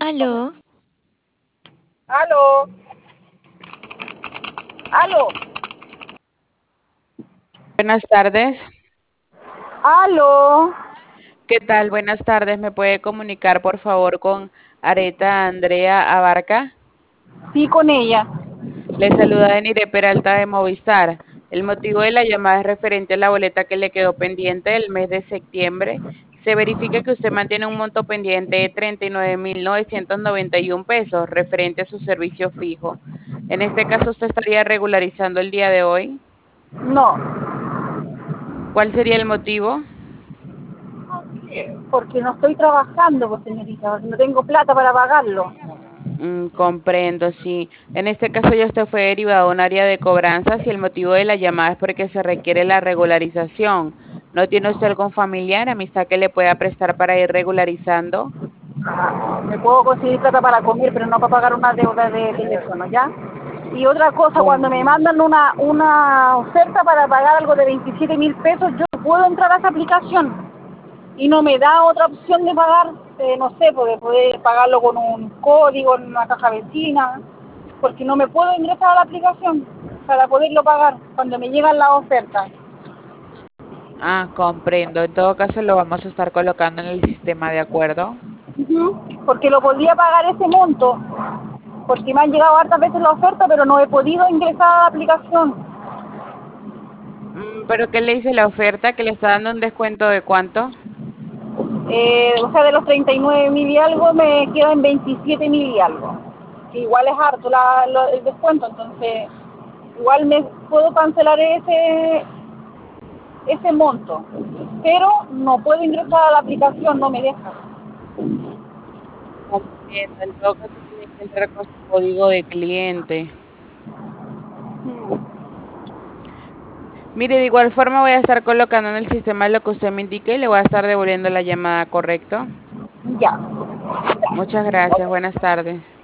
Aló, Aló, aló, Buenas tardes. aló. ¿Qué tal? Buenas tardes. ¿Me puede comunicar, por favor, con Areta Andrea Abarca? Sí, con ella. Le saluda Denire Peralta de Movistar. El motivo de la llamada es referente a la boleta que le quedó pendiente del mes de septiembre. Se verifica que usted mantiene un monto pendiente de 39.991 pesos referente a su servicio fijo. En este caso, usted estaría regularizando el día de hoy. No, ¿Cuál sería el motivo? porque no estoy trabajando, pues señorita, porque no tengo plata para pagarlo. Comprendo, sí. En este caso ya usted fue derivado a un área de cobranzas y el motivo de la llamada es porque se requiere la regularización. ¿No tiene usted algún familiar, amistad que le pueda prestar para ir regularizando? Me puedo conseguir plata para comer, pero no para pagar una deuda de teléfono, ¿ya? Y otra cosa, cuando me Comprendo. mandan una oferta para pagar algo de 27.000 pesos, yo puedo entrar a esa aplicación y no me da otra opción de pagar, no sé, de poder pagarlo con un código en una caja vecina, porque no me puedo ingresar a la aplicación para poderlo pagar cuando me llegan las ofertas. Comprendo. En todo caso lo vamos a estar colocando en el sistema, ¿de acuerdo? Ujú. Porque lo podría pagar ese monto, porque me han llegado hartas veces la oferta, pero no he podido ingresar a la aplicación. ¿Pero qué le dice la oferta? ¿Que le está dando un descuento de cuánto? O sea, de los 39.000 y algo me quedan 27.000 y algo, que igual es harto el descuento, entonces igual me puedo cancelar ese monto, pero no puedo ingresar a la aplicación, no me deja. Comprendo. En todo caso tiene que entrar con su código de cliente. Mire, de igual forma voy a estar colocando en el sistema lo que usted me indique y le voy a estar devolviendo la llamada, ¿correcto? Ya. Muchas gracias, buenas tardes.